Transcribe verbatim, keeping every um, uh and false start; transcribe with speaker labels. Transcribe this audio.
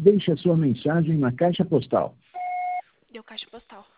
Speaker 1: Deixe a sua mensagem na caixa postal.
Speaker 2: Deu caixa postal.